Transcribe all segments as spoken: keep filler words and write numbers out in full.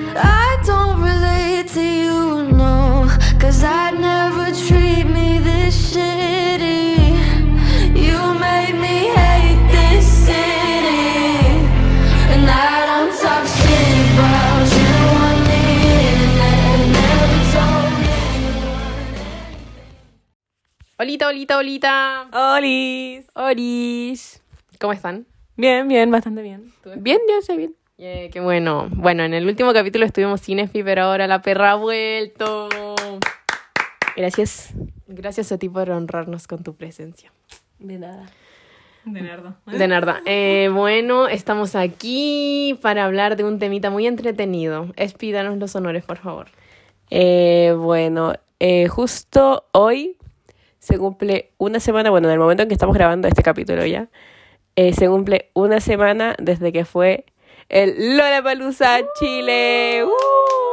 I don't relate to you, no, cause I'd never treat me this shitty. You made me hate this city, and I don't talk shit about you on the internet. Never told anyone. Olita, olita, olita. ¡Olis! Oris. ¿Cómo están? Bien, bien, bastante bien. Bien, yo sé bien. Yeah, qué bueno. Bueno, en el último capítulo estuvimos sin Espi, pero ahora la perra ha vuelto. Gracias. Gracias a ti por honrarnos con tu presencia. De nada. De nerdo. De nada. Eh, bueno, estamos aquí para hablar de un temita muy entretenido. Espi, danos los honores, por favor. Eh, bueno, eh, justo hoy se cumple una semana, bueno, en el momento en que estamos grabando este capítulo ya, eh, se cumple una semana desde que fue el Lollapalooza Chile. ¡Uh!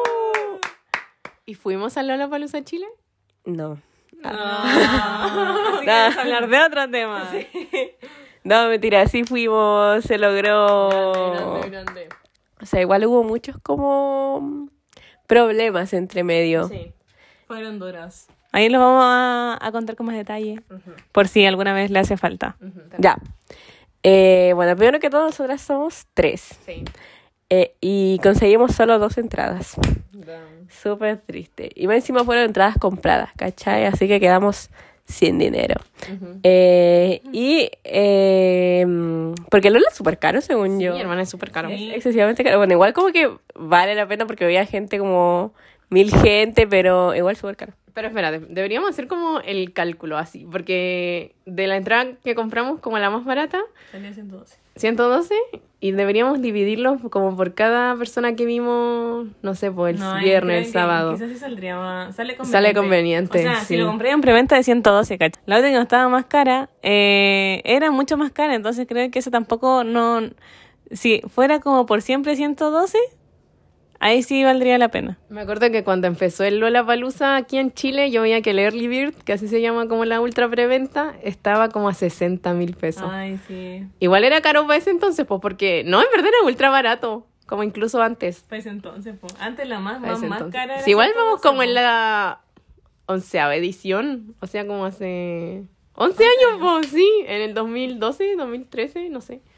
¿Y fuimos al Lollapalooza Chile? No. No. Así que vamos a hablar de otro tema. Sí. No, mentira, sí fuimos, se logró. Grande, grande. O sea, igual hubo muchos como problemas entre medio. Sí. Fueron duros. Ahí los vamos a, a contar con más detalle. Uh-huh. Por si alguna vez le hace falta. Uh-huh. Ya. Eh, bueno, primero que todo, nosotras somos tres. Sí. Eh, y conseguimos solo dos entradas. Damn. Súper triste. Y más encima fueron entradas compradas, ¿cachai? Así que quedamos sin dinero. Uh-huh. Eh, y... Eh, porque Lola es súper caro, según Sí, yo. hermana, es súper caro. Sí. Es excesivamente caro. Bueno, igual como que vale la pena porque había gente como... Mil gente, pero igual súper caro. Pero espérate, deberíamos hacer como el cálculo así, porque de la entrada que compramos como la más barata, Salía ciento doce. ciento doce, y deberíamos dividirlo como por cada persona que vimos, no sé, pues el No, ahí viernes, creo el que sábado. Quizás sí saldría más. Sale conveniente. Sale conveniente, O sea, sí. si lo compré en preventa de ciento doce, ¿cachai? La otra que no estaba más cara, eh, era mucho más cara, entonces creo que eso tampoco no... Si fuera como por siempre ciento doce, ahí sí valdría la pena. Me acuerdo que cuando empezó el Lollapalooza aquí en Chile, yo veía que el Early Bird, que así se llama como la ultra preventa, estaba como a sesenta mil pesos. Ay, sí. Igual era caro para ese entonces, pues porque no, en verdad era ultra barato, como incluso antes. Pues entonces, pues. Antes la más, Para más, ese más entonces. cara era Sí, igual ciento vamos doce, como en po. la onceava edición, o sea, como hace once años, pues sí, en el dos mil doce, dos mil trece, no sé.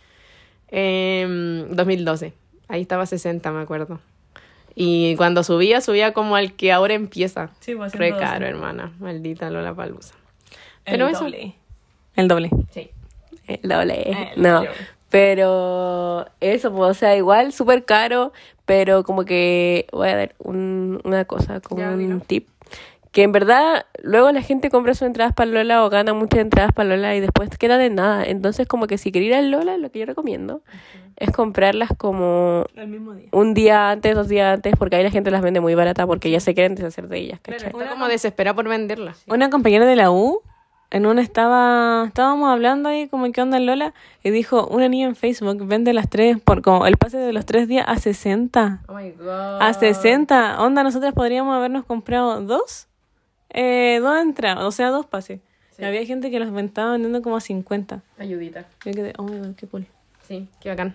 Eh, dos mil doce, ahí estaba sesenta, me acuerdo. Y cuando subía, subía como al que ahora empieza. Sí, pues Re ciento doce. caro, hermana, maldita Lollapalooza. El Pero eso... doble. El doble. Sí. El doble. El no. doble. Pero eso, pues, o sea, igual súper caro, pero como que voy a dar un, una cosa, como Ya, un dilo. tip. Que en verdad, luego la gente compra sus entradas para Lola o gana muchas entradas para Lola y después queda de nada. Entonces, como que si quería ir al Lola, lo que yo recomiendo uh-huh. es comprarlas como El mismo día. un día antes, dos días antes, porque ahí la gente las vende muy barata porque ya se quieren deshacer de ellas, ¿cachai? Está como desesperada por venderla. Una compañera de la U, en una estaba, estábamos hablando ahí como qué onda en Lola, y dijo, una niña en Facebook vende las tres, por como el pase de los tres días a sesenta. Oh my God. A sesenta. Onda, nosotras podríamos habernos comprado dos, eh, dos entradas, o sea, dos pases. Sí. Y había gente que los estaba vendiendo como a cincuenta. Ayudita. Yo quedé, oh my God, qué cool. Sí, qué bacán.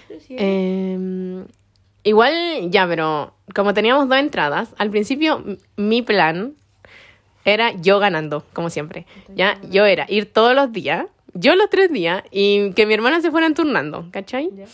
Eh, igual, ya, pero como teníamos dos entradas, al principio m- mi plan era yo ganando, como siempre. Ya, yo era ir todos los días, yo los tres días, y que mi hermana se fueran turnando, ¿cachai? Ya.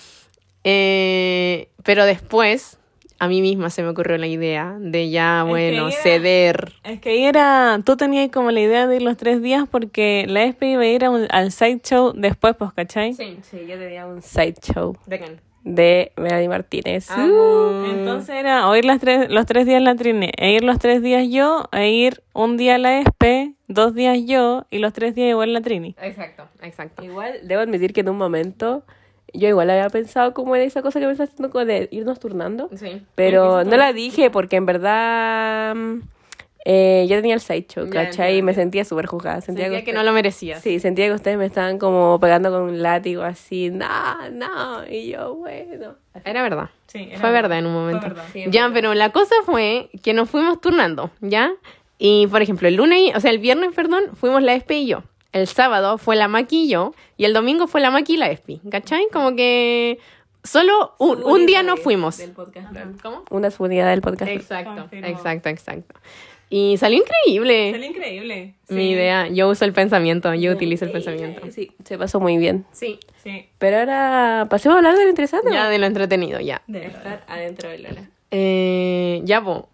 Eh, pero después, a mí misma se me ocurrió la idea de ya, Es bueno, que era- ceder. Es que ahí era, tú tenías como la idea de ir los tres días porque la E S P iba a ir a un- al sideshow después, pues, ¿cachai? Sí. Sí, yo tenía un sideshow ¿De quién? de Melanie Martínez. Ah, Uh. Entonces era o ir las tres, los tres días en la Trine, e ir los tres días yo, e ir un día a la E S P, dos días yo, y los tres días igual en la Trini. Exacto, exacto. Igual, debo admitir que en un momento yo igual había pensado como en esa cosa que me estás haciendo como de irnos turnando, Sí. pero no la dije porque en verdad mm, eh, yo tenía el sideshow, Ya, ¿cachai? ya, y me ya. sentía súper juzgada. Sentía, Sentía que, que usted- no lo merecías. Sí, sentía que ustedes me estaban como pegando con un látigo así, no, no, y yo, bueno. Era verdad. Sí, era Fue verdad. verdad en un momento. Fue verdad. Sí, Ya, verdad. pero la cosa fue que nos fuimos turnando, ¿ya? Y, por ejemplo, el lunes, o sea, el viernes, perdón, fuimos la Espi y yo. El sábado fue la Maki y yo. Y el domingo fue la Maki y la Espi, ¿cachai? Como que solo un, un día no fuimos. Del podcast, claro. ¿Cómo? Una subunidad del podcast. Exacto, Confirmo. exacto, exacto. Y salió increíble. Salió increíble. Mi Sí. idea, yo uso el pensamiento, yo utilizo el pensamiento. Sí, se pasó muy bien. Sí. Sí. Pero ahora pasemos a hablar de lo interesante. Ya ¿no? de lo entretenido, ya. De estar adentro de Lola. Eh, ya, pues.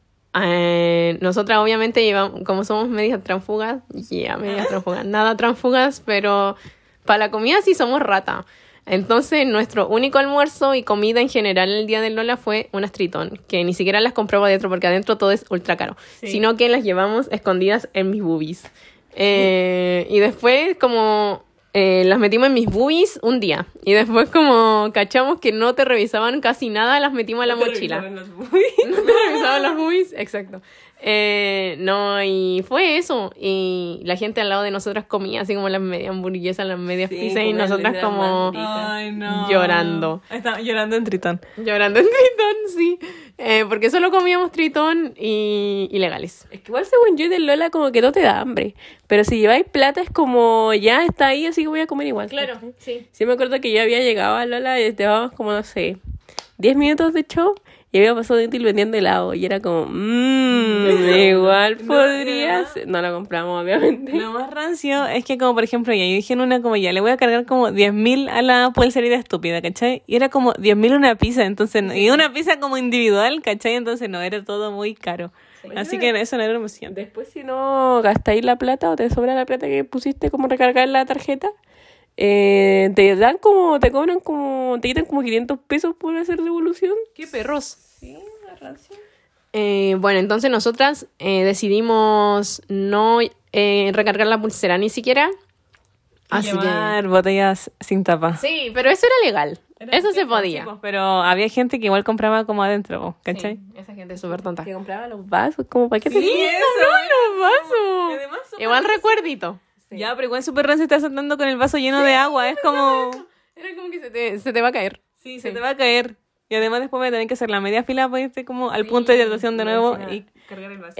Eh, nosotras obviamente llevamos, como somos medias transfugas, ya, medias transfugas, nada transfugas, pero para la comida sí somos rata. Entonces nuestro único almuerzo y comida en general el día del Lola fue unas Tritón, que ni siquiera las compraba adentro porque adentro todo es ultra caro, Sí. sino que las llevamos escondidas en mis boobies. Eh, y después como... Eh, las metimos en mis boobies un día y después como cachamos que no te revisaban casi nada, las metimos a la mochila. No te revisaban las boobies, exacto. Eh, no, y fue eso. Y la gente al lado de nosotras comía así como las medias hamburguesas, las medias Sí, pizzas y comían nosotras letras como más Ay, no. Llorando. Estaba llorando en Tritón. llorando en Tritón, sí. Eh, porque solo comíamos Tritón y ilegales. Es que igual según yo del Lola como que no te da hambre. Pero si lleváis plata es como ya está ahí, así que voy a comer igual. sí. Sí me acuerdo que yo había llegado a Lola y llevábamos como, no sé, diez minutos de show y había pasado Intil vendiendo helado. Y era como, mmm, igual podrías. No lo compramos, obviamente. Lo más rancio es que como por ejemplo ya yo dije en una como ya le voy a cargar como diez mil a la pulserita estúpida, ¿cachai? Y era como diez mil una pizza, entonces no- y una pizza como individual, ¿cachai? Entonces no, era todo muy caro. Así que eso no era emoción. Después si no gastáis la plata o te sobra la plata que pusiste como recargar la tarjeta, eh, te dan como, te cobran como, te quitan como quinientos pesos por hacer devolución. ¡Qué perros! Sí, la ración. Eh, bueno, entonces nosotras eh, decidimos no eh, recargar la pulsera ni siquiera. Así Llevar botellas sin tapa. que... Sí, pero eso era legal. eso se podía. Sí, pues, pero había gente que igual compraba como adentro, po, ¿cachai? Sí, esa gente es súper tonta. Que compraba los vasos, como para qué Sí, te- eso. ¡Los vasos! Además, súper Igual recuerdito. Ya, pero igual súper rancio estar saltando con el vaso lleno de agua. Es como... Era como que se te, se te va a caer. Sí, se te va a caer. Y además después voy a tener que hacer la media fila para irte como al punto de hidratación de nuevo encima- y cargar el vaso.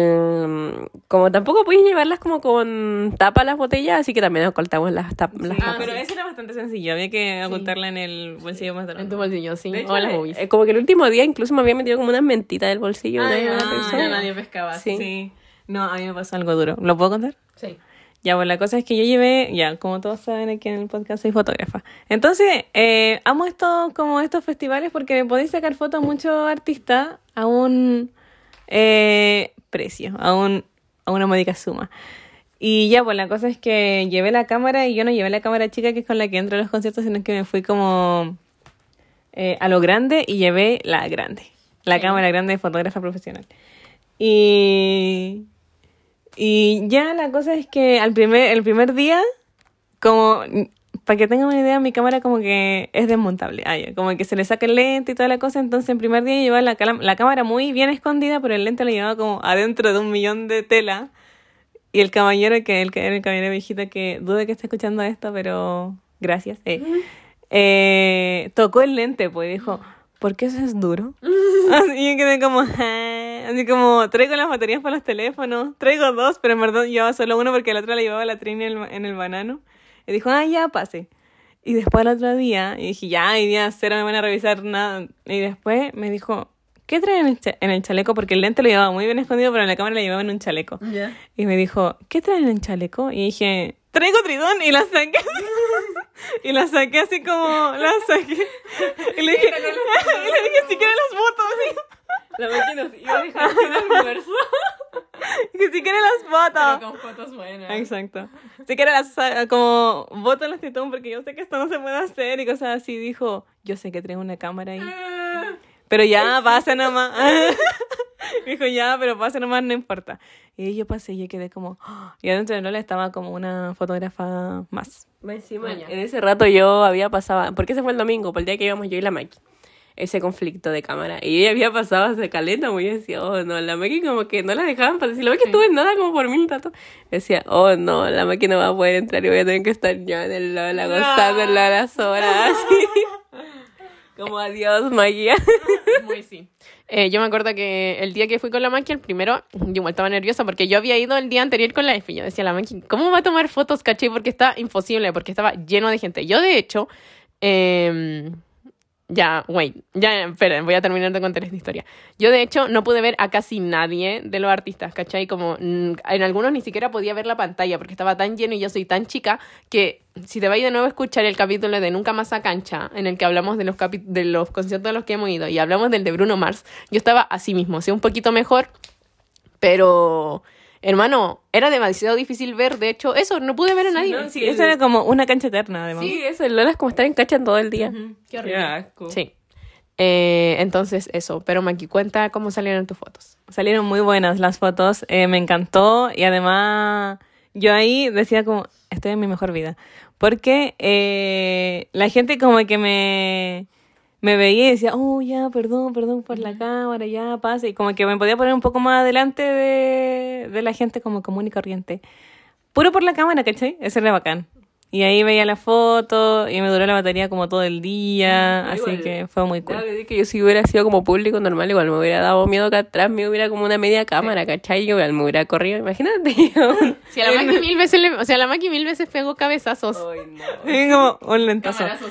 El, como tampoco podéis llevarlas como con tapa las botellas, así que también ocultamos las, tap- las Sí, tapas. pero eso era bastante sencillo. Había que ocultarla en el bolsillo más En atrás. tu bolsillo, sí. De hecho, o en las eh, boobies. eh, como que el último día incluso me había metido como unas mentitas del bolsillo Ah, de ya, una ah, persona. ya nadie pescaba. Sí. Sí. No, a mí me pasó algo duro. ¿Lo puedo contar? Sí. Ya, pues la cosa es que yo llevé, ya, como todos saben aquí en el podcast, soy fotógrafa. Entonces, eh, amo estos, como estos festivales porque podéis sacar fotos muchos artistas a un eh, precio, a, un, a una módica suma. Y ya, pues la cosa es que llevé la cámara y yo no llevé la cámara chica que es con la que entro a los conciertos, sino que me fui como eh, a lo grande y llevé la grande, la cámara grande de fotógrafa profesional. Y... Y ya la cosa es que al primer, el primer día, como, para que tengan una idea, mi cámara como que es desmontable. Ah, ya, como que se le saca el lente y toda la cosa. Entonces, el primer día llevaba la, cala- la cámara muy bien escondida, pero el lente lo llevaba como adentro de un millón de tela. Y el caballero, que el, el caballero viejito, que dudo que esté escuchando esto, pero gracias, eh, eh, tocó el lente, pues, y dijo, ¿por qué eso es duro? Así y yo quedé como, "Ah", así como, traigo las baterías para los teléfonos, traigo dos, pero en verdad llevaba solo uno porque la otra la llevaba la Trini en el, en el banano. Y dijo, ah, ya, pase. Y después el otro día, y dije, ya, hoy día cero me van a revisar nada. Y después me dijo, ¿qué trae en el, cha- en el chaleco? Porque el lente lo llevaba muy bien escondido, pero en la cámara lo llevaba en un chaleco. Ya. Y me dijo, ¿qué trae en el chaleco? Y dije, traigo Tritón. Y la saqué. Y la saqué así como, la saqué. Y le dije, y le dije, si quieres las fotos. La máquina nos iba a dejar sin almuerzo. Que si quieres las fotos. con fotos buenas. Exacto. Si quieres las, sa- como, voto las Tritón porque yo sé que esto no se puede hacer y cosas así. Dijo, yo sé que traigo una cámara ahí. Pero ya, pasa nomás. Dijo, ya, pero pasa nomás, no importa. Y yo pasé y yo quedé como... ¡ah! Y adentro de Lola estaba como una fotógrafa más. Más encima, Ah, ya. en ese rato yo había pasado, porque ese fue el domingo, por el día que íbamos yo y la Maki, ese conflicto de cámara, y ella había pasado hace caleta, pues yo decía, oh no, la Maki como que no la dejaban pasar, si la Maki estuvo en nada como por mil ratos, decía, oh no, la Maki no va a poder entrar y voy a tener que estar yo en el Lola, gozando en Lola las horas, así, como adiós Magia. Muy sí. Eh, yo me acuerdo que el día que fui con la Maki, el primero, yo igual estaba nerviosa porque yo había ido el día anterior con la Efi. Yo decía, la Maki, ¿cómo va a tomar fotos, caché? Porque está imposible, porque estaba lleno de gente. Yo, de hecho, eh, Ya, wait, ya, esperen, voy a terminar de contar esta historia. Yo, de hecho, no pude ver a casi nadie de los artistas, ¿cachai? Como mm, en algunos ni siquiera podía ver la pantalla porque estaba tan lleno y yo soy tan chica que si te vais de nuevo a escuchar el capítulo de Nunca Más a Cancha, en el que hablamos de los, capi- de los conciertos a los que hemos ido y hablamos del de Bruno Mars, yo estaba así mismo, o sea, un poquito mejor, pero... Hermano, era demasiado difícil ver, de hecho, eso, no pude ver a nadie. no, sí, Eso era como una cancha eterna, además. Sí, eso, el Lola es como estar en cacha todo el día. Qué Qué asco. Sí. Eh, entonces, eso. Pero, Maki, cuenta cómo salieron tus fotos. Salieron muy buenas las fotos, eh, me encantó y además yo ahí decía como, estoy en mi mejor vida. Porque eh, la gente como que me, me veía y decía, oh, ya, perdón, perdón por la cámara, ya, pasa. Y como que me podía poner un poco más adelante de, de la gente como común y corriente. Puro por la cámara, ¿cachai? Eso era bacán. Y ahí veía la foto y me duró la batería como todo el día, así Igual, que fue muy cool. Claro, que que yo si hubiera sido como público normal, igual me hubiera dado miedo que atrás me hubiera como una media cámara, ¿cachai? Yo igual me hubiera corrido, imagínate. Si a la Maki mil veces, le, o sea, la Maki mil veces pegó cabezazos. Ay, no. Y como un lentazo. Camarazos.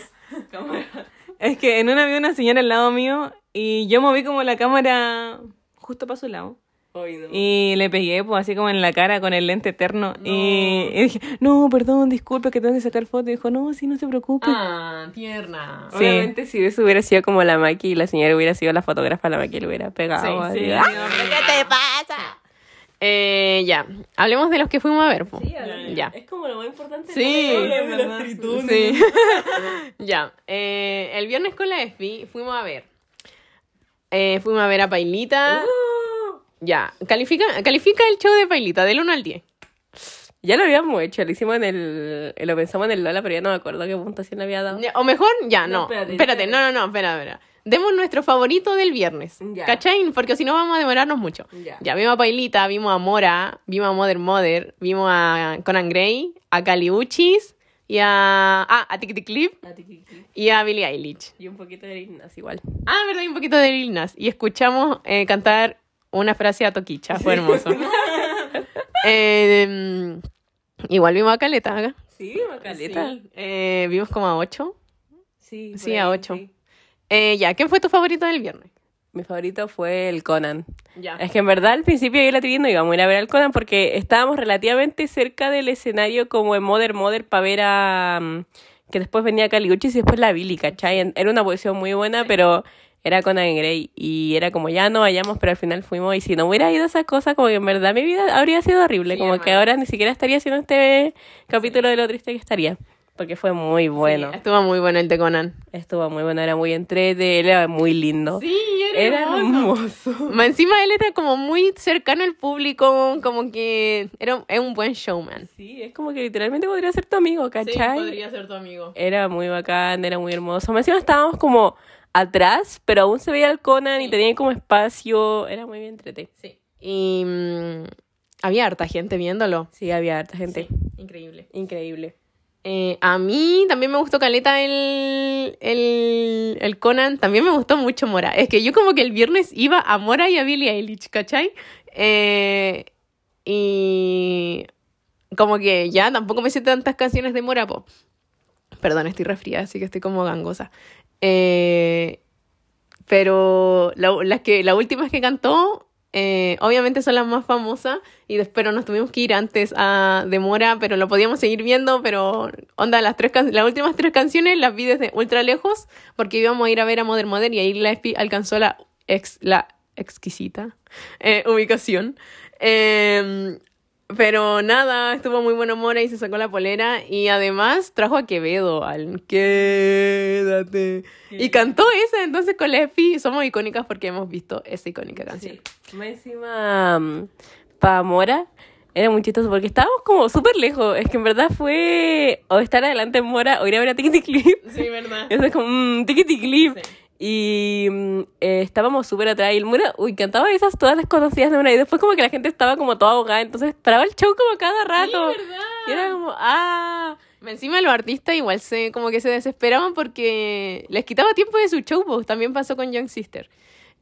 Es que en una había una señora al lado mío y yo moví como la cámara justo para su lado. Ay, no. Y le pegué pues así como en la cara con el lente eterno. Y, y dije, no, perdón, disculpe que tengo que sacar foto. Y dijo, no, sí, no se preocupe. Ah, tierna. Sí. Obviamente si eso hubiera sido como la Maki y la señora hubiera sido la fotógrafa, la Maki le hubiera pegado. así. sí. ¡Ah! ¿Qué te pasa? Eh, ya, hablemos de los que fuimos a ver. po. Ya. Es como lo más importante. Sí, de la- de los tritunes. sí. Ya, eh, el viernes con la Esfi fuimos a ver. Eh, fuimos a ver a Pailita. Uh, Ya, califica, califica el show de Pailita del uno al diez. ya lo habíamos hecho, lo hicimos en el... Lo pensamos en el Lola, pero ya no me acuerdo qué puntuación le había dado. Ya, O mejor, ya, No, no. espérate, Espérate, espérate. no, no, no, espera, espera. Demos nuestro favorito del viernes. Ya. ¿Cachai? Porque si no vamos a demorarnos mucho. Ya. vimos a Pailita, vimos a Mora, vimos a Mother Mother, vimos a Conan Gray, a Caliuchis y a... Ah, a Tiki Clip y a Billie Eilish. Y un poquito de Ignas igual. Ah, verdad, y un poquito de Lil Nas. Y escuchamos eh, cantar una frase a Toquicha. Fue hermoso. eh, igual vimos a Caleta. ¿eh? Sí, Macaleta. Sí. Eh, vimos como a ocho. Sí, por Sí, ahí, a ocho. sí. Eh, ya, ¿quién fue tu favorito del viernes? Mi favorito fue el Conan. Ya. Es que en verdad al principio yo la tenía no íbamos a ir a ver al Conan porque estábamos relativamente cerca del escenario como en Mother Mother para ver a... um, que después venía Caliuchis y después la Billy, ¿cachai? En- Era una posición muy buena, pero era Conan Gray y era como ya no vayamos, pero al final fuimos y si no hubiera ido a esa cosa, como que en verdad mi vida habría sido horrible, Sí, como que hermano. ahora ni siquiera estaría haciendo este capítulo de lo triste que estaría, porque fue muy bueno. Sí, estuvo muy bueno el de Conan. Estuvo muy bueno, era muy entrete, él era muy lindo. Sí, Era hermoso. Más encima él era como muy cercano al público, como que era es un buen showman. Sí, es como que literalmente podría ser tu amigo, ¿cachai? ser tu amigo. Era muy bacán, era muy hermoso. Más encima estábamos como atrás, pero aún se veía el Conan y tenía como espacio. Era muy bien entrete. Sí. Y mm, había harta gente viéndolo. Sí, había harta gente. Increíble. Increíble. Eh, a mí también me gustó caleta el, el, el Conan. También me gustó mucho Mora. Es que yo como que el viernes iba a Mora y a Billie Eilish, ¿cachai? Eh, y como que ya tampoco me sé tantas canciones de Mora, po. Perdón, estoy resfriada, así que estoy como gangosa. Eh, pero la- las que, las últimas que cantó, eh, obviamente son las más famosas, y des- pero nos tuvimos que ir antes a de Mora, pero lo podíamos seguir viendo, pero onda, las tres can- las últimas tres canciones las vi desde ultra lejos, porque íbamos a ir a ver a Mother Mother, y ahí la Espi alcanzó la, ex, la exquisita eh, ubicación. Eh, pero nada, estuvo muy bueno Mora y se sacó la polera, y además trajo a Quevedo al Quédate. Y cantó esa, entonces con la Espi somos icónicas porque hemos visto esa icónica canción. Sí. Más encima, um, para Mora, era muy chistoso porque estábamos como súper lejos. Es que en verdad fue o estar adelante en Mora o ir a ver a Tiki Clip. Sí, verdad. Eso es como, mmm, Tiki Clip. Sí. Y mm, eh, estábamos súper atrás y el Mora, uy, cantaba esas todas desconocidas de una y después como que la gente estaba como toda ahogada, entonces paraba el show como cada rato. Sí, verdad. Y era como, ah, Encima los artistas igual se como que se desesperaban porque les quitaba tiempo de su show, pues también pasó con Young Sister.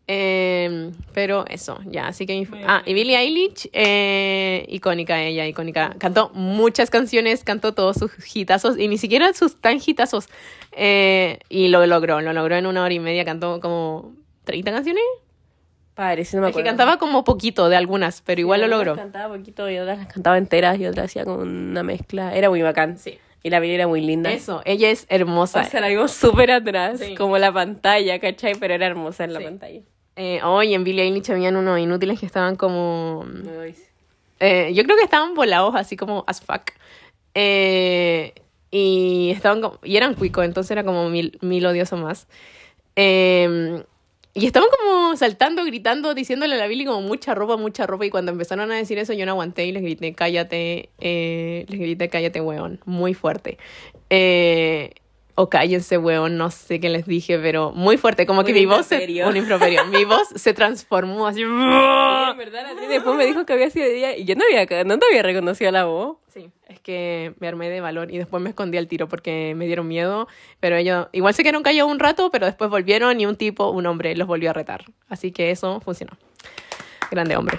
Eh, pero eso, ya, así que... Ah, y Billie Eilish, eh, icónica ella, icónica. Cantó muchas canciones, cantó todos sus hitazos, y ni siquiera sus tan hitazos. Eh, y lo logró, lo logró en una hora y media, cantó como treinta canciones. Padre, sí, no me Es que acuerdo. cantaba como poquito de algunas, pero igual Sí, lo algunas logró. Cantaba poquito y otras las cantaba enteras y otras hacía como una mezcla. Era muy bacán. Sí. Y la Billie era muy linda. Eso, ella es hermosa. O sea, la vimos súper atrás, Sí. como la pantalla, ¿cachai? Pero era hermosa en la Sí. pantalla. Eh, hoy en Billie Eilish habían unos inútiles que estaban como... Eh, yo creo que estaban volados así como as fuck. Eh, y estaban como- y eran cuicos, entonces era como mil, mil odioso más. Eh, y estaban como saltando, gritando, diciéndole a la Billie como mucha ropa, mucha ropa. Y cuando empezaron a decir eso, yo no aguanté y les grité, cállate, eh, les grité, cállate, weón, muy fuerte. Eh, o cállense, weón, no sé qué les dije, pero muy fuerte, como que Un mi voz se, improperio. un improperio, mi voz se transformó así. Sí, en verdad, la Trini después me dijo que había sido ella y yo no había, no te había reconocido la voz. Sí, es que me armé de valor y después me escondí al tiro porque me dieron miedo, pero ellos igual se quedaron callados un rato, pero después volvieron y un tipo, un hombre, los volvió a retar. Así que eso funcionó. Grande hombre.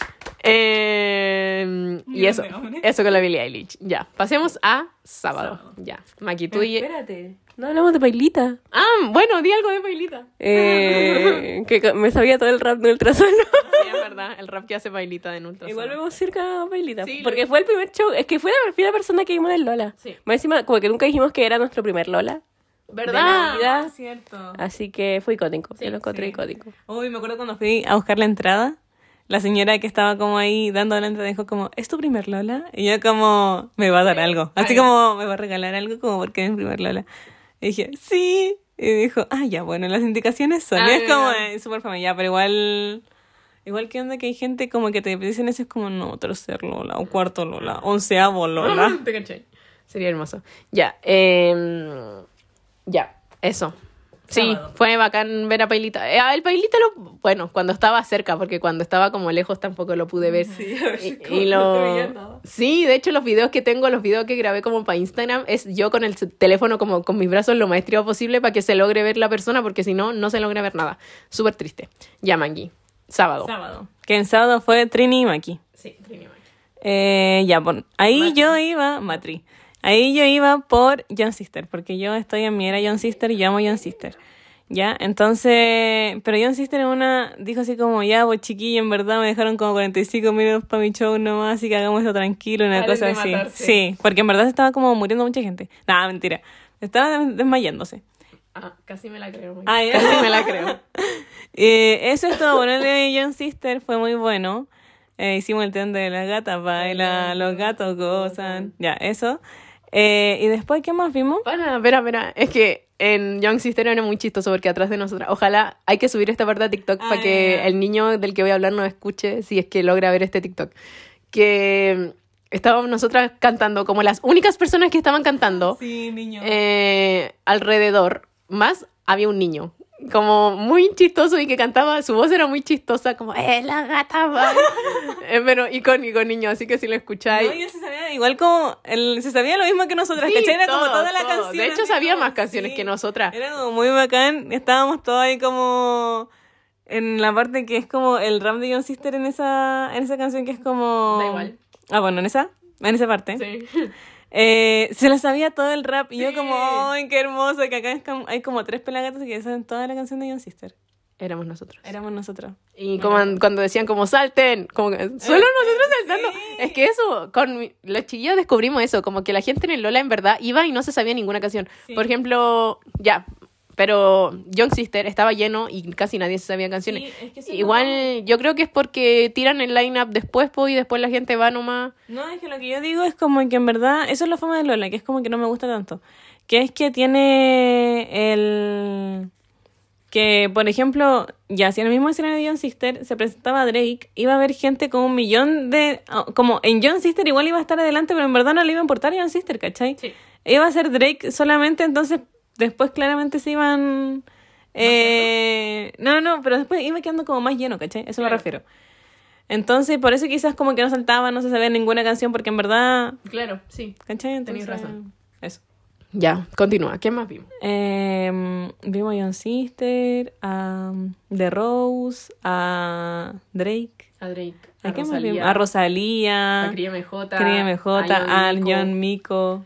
Eh, y eso, Grande hombre. eso con la Billie Eilish. Ya, pasemos a sábado. Ya, Maki, tú y... Espérate, no hablamos de Pailita. Ah, bueno, di algo de Pailita. Eh, que co- me sabía todo el rap de Ultrasonido. Sí, es verdad, el rap que hace Pailita de Ultrasonido. Igual vemos cerca a Pailita. Sí, porque lo- fue el primer show. Es que fue la primera persona que vimos del Lola. Sí. Más encima, como que nunca dijimos que era nuestro primer Lola. ¿Verdad? De Navidad. Cierto. Así que fue icónico. Sí, Yo lo encontré sí. icónico. Uy, me acuerdo cuando fui a buscar la entrada. La señora que estaba como ahí dando la entrada dijo como, ¿es tu primer Lola? Y yo como, me va a dar algo. Así Ay. como, me va a regalar algo como porque es mi primer Lola. Y dije, sí. Y dijo, ah, ya, bueno, las indicaciones son. Y Ah, es como ya. eh, súper familiar, pero igual... Igual que onda que hay gente como que te dicen eso, es como, no, tercer Lola, o cuarto Lola, onceavo Lola. Te caché. Sería hermoso. Ya, eh, ya, eso. Sí, Sábado. fue bacán ver a Pailita. Eh, el Pailita, lo, bueno, cuando estaba cerca, porque cuando estaba como lejos tampoco lo pude ver. Sí, y, y lo... Sí, de hecho los videos que tengo, los videos que grabé como para Instagram, es yo con el teléfono como con mis brazos lo más estriado posible para que se logre ver la persona, porque si no, no se logra ver nada. Súper triste. Ya, Mangui. Sábado. Sábado. Que en sábado fue Trini y Maki. Sí, Trini Mangui. Eh, ya, bueno, ahí Matri. yo iba, Matri, ahí yo iba por Young Sister, porque yo estoy en mi era Young Sister y yo amo Young Sister, ¿ya? Entonces, pero Young Sister en una dijo así como, ya, pues chiquilla, en verdad me dejaron como cuarenta y cinco minutos para mi show nomás, así que hagamos esto tranquilo, una Paren cosa de así. matarse. Sí, porque en verdad se estaba como muriendo mucha gente. Nada, mentira, estaba des- desmayándose. Ah, casi me la creo. Mangui. Ah, ya. Casi me la creo. Eh, eso es todo bueno, el de Young Sister fue muy bueno. Eh, hicimos el tren de las gatas, baila, los gatos gozan. Ya, eso. Eh, y después, ¿qué más vimos? Para, espera, espera. Es que en Young Sister era muy chistoso porque atrás de nosotras. Ojalá hay que subir esta parte a TikTok Ah, para ya, que ya. el niño del que voy a hablar nos escuche si es que logra ver este TikTok. Que estábamos nosotras cantando como las únicas personas que estaban cantando Sí, niño. eh, alrededor. Más había un niño. Como muy chistoso y que cantaba, su voz era muy chistosa, como, ¡eh, la gata! va". eh, pero icónico niño, así que si lo escucháis. No, y él se sabía igual como, él se sabía lo mismo que nosotras, Sí, ¿cachai? Era como todo, toda la todo. canción. De hecho, así sabía como- más canciones que nosotras. Era como muy bacán, estábamos todos ahí como en la parte que es como el rap de Young Sister en esa, en esa canción que es como... Da igual. Ah, bueno, en esa, en esa parte. Sí. Eh, se lo sabía todo el rap y yo Sí. como, ¡ay, qué hermoso! Que acá es como- hay como tres pelagatos que saben toda la canción de Young Sister. Éramos nosotros. Éramos nosotros. Y como cuando decían como salten, como que solo nosotros saltando. Es que eso, con mi- los chiquillos descubrimos eso, como que la gente en el Lola en verdad iba y no se sabía ninguna canción. Sí. Por ejemplo, ya, pero Young Sister estaba lleno y casi nadie se sabía canciones. Sí, es que eso Igual yo creo que es porque tiran el line-up después, po, y después la gente va nomás. No, es que lo que yo digo es como que en verdad, eso es la fama de Lola, que es como que no me gusta tanto. Que es que tiene el... Que, por ejemplo, ya si en el mismo escenario de Young Sister se presentaba Drake, iba a haber gente con un millón de... Como en Young Sister igual iba a estar adelante, pero en verdad no le iba a importar a Young Sister, ¿cachai? Sí. Iba a ser Drake solamente, entonces después claramente se iban... Eh, no, no, pero después iba quedando como más lleno, ¿cachai? Eso me Claro. refiero. Entonces, por eso quizás como que no saltaban, no se sabía ninguna canción, porque en verdad... Claro, sí. ¿Cachai? Entonces, Tenés razón. Eso. Ya, continúa. ¿Qué más vimos? Eh, vimos a Young Sister, a The Rose, a Drake. A Drake. ¿A, A qué más Rosalía. vimos? A Rosalía. A Cría M J. Cría M J, a John Miko.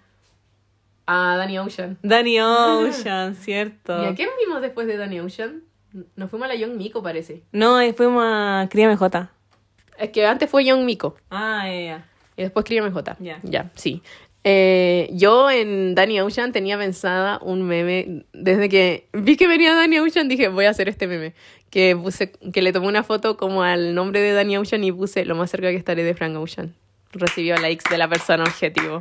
A Danny Ocean. Danny Ocean, cierto. ¿Y a quién vimos después de Danny Ocean? Nos fuimos a la Young Miko, parece. No, eh, fuimos a Cría M J. Es que antes fue Young Miko. Ah, ya. Y después Cría M J. Ya. Ya, sí. Eh, yo en Danny Ocean tenía pensada un meme. Desde que vi que venía Danny Ocean, dije, voy a hacer este meme. Que puse, que le tomé una foto como al nombre de Danny Ocean y puse lo más cerca que estaré de Frank Ocean. Recibió likes de la persona objetivo.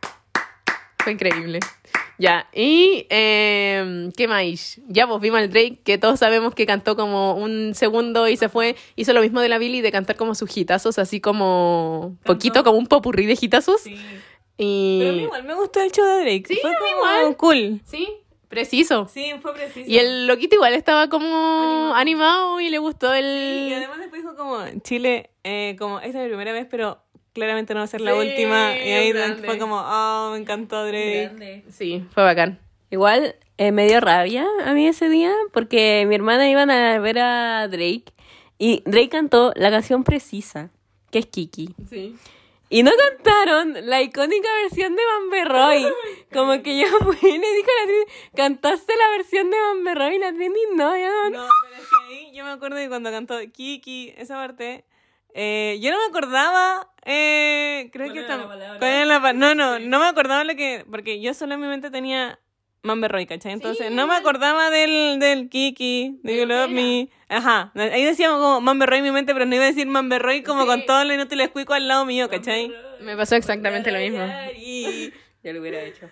Fue increíble. Ya, y eh, ¿qué más? Ya, pues vimos al Drake, que todos sabemos que cantó como un segundo y se fue. Hizo lo mismo de la Billie, de cantar como sus hitazos, así como poquito, como un popurrí de hitazos. Sí. Y... Pero a mí igual me gustó el show de Drake. Sí, fue a mí como igual. cool. Sí, preciso. Sí, fue preciso. Y el loquito igual estaba como Animado. animado, y le gustó el... Y además después dijo como, Chile, eh, como, esta es mi primera vez, pero claramente no va a ser la Sí, última. Y ahí grande. fue como, oh, me encantó Drake. Sí, fue bacán. Igual eh, me dio rabia a mí ese día porque mi hermana iban a ver a Drake y Drake cantó la canción precisa, que es Kiki. Sí. Y no cantaron la icónica versión de Mamberroy. Como que yo fui y le dije a la Trini, ¿cantaste la versión de Mamberroy? Y la Trini, no, yo no. No, pero es que ahí yo me acuerdo de cuando cantó Kiki, esa parte, eh, yo no me acordaba, eh, creo ¿Cuál que... era tam- la palabra? ¿Cuál era la pa- No, no, no me acordaba lo que... Porque yo solo en mi mente tenía Mamberroy, ¿cachai? Entonces Sí, no me acordaba del, del Kiki, de You Love Me. Ajá, ahí decíamos como Mamberroy en mi mente, pero no iba a decir Mamberroy como Sí. con todo el inútil escuico al lado mío, ¿cachai? Me pasó exactamente lo mismo. Y ya lo hubiera hecho.